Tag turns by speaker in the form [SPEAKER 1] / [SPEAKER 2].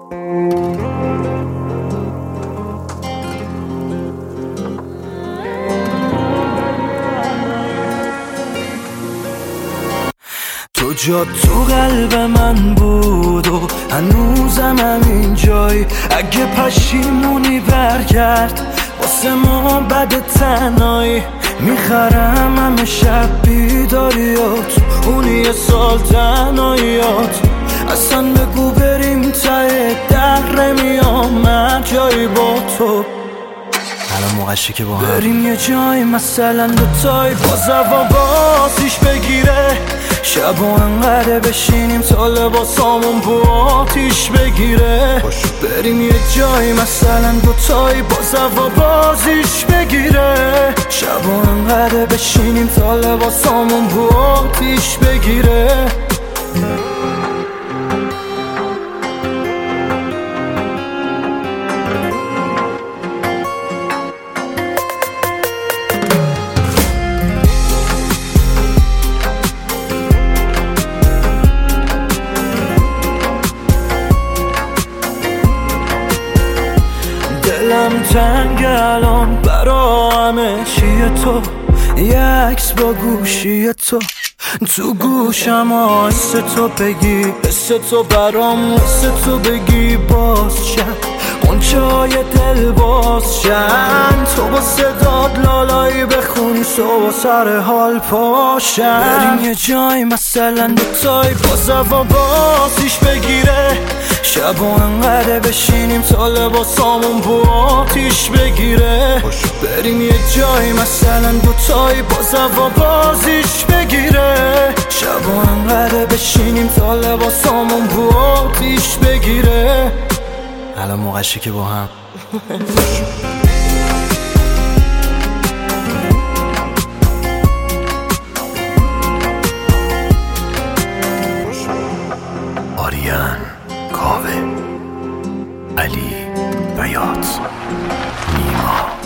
[SPEAKER 1] تو جا تو قلب من بود و هنوزم همین جای. اگه پشیمونی برگرد واسه ما بد تنهایی، میخرم همه شب بیداریات، اونی یه سال تنهاییات. اصلا بگو بریم ته در میام جایی با تو. الان موقعشه که با هم بریم یه جای، مثلا دوتای باز هوا بازیش بگیره، شب و انقدر بشینیم تا لباسامون بو آتیش بگیره. بریم یه جای، مثلا دوتای باز هوا بازیش بگیره، شب و انقدر بشینیم تا لباسامون بو آتیش بگیره. دلم تنگ الان برا همه چیه تو، یه عکس با گوشی تو گوشم حس تو بگی، حس تو برام حس تو بگی، باز شد قنچه های دل باز شن، تو با صداد لالایی بخونی صبح سر حال پاشن. بریم یه جای، مثلا دوتای باز هوا بازیش بگیره، شب و انقدر بشینیم تا لباسامون بو آتیش بگیره. بریم یه جای، مثلا دوتای باز هوا بازیش بگیره، شب و انقدر بشینیم تا لباسامون بو آتیش بگیره. الان موقعشه که با هم آریان، کاوه، علی، بیات، نیما.